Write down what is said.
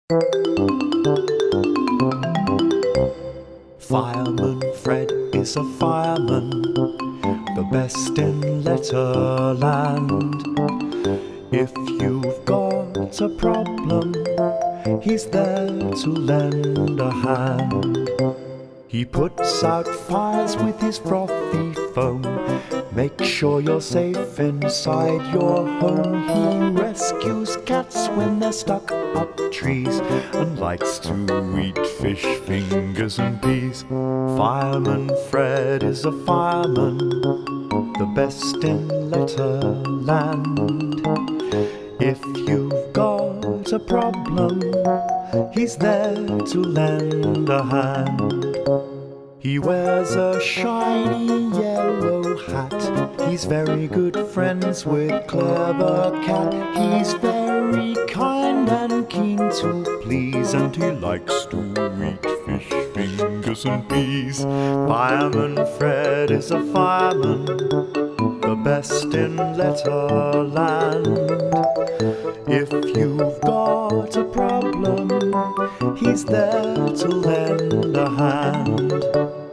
Fireman Fred is a fireman, the best in Letterland. If you've got a problem, he's there to lend a hand. He puts out fires with his frothy foam, make sure you're safe inside your home. He rescues cats when they're stuck up trees, and likes to eat fish, fingers and peas. Fireman Fred is a fireman, the best in Letterland. If you've got a problem, he's there to lend a hand. He wears a shiny yellow hat, he's very good friends with Clever Cat. He's very kind and keen to please, and he likes to eat fish, fingers and peas. Fireman Fred is a fireman, the best in Letterland. If you've got a problem, he's there to lend a hand.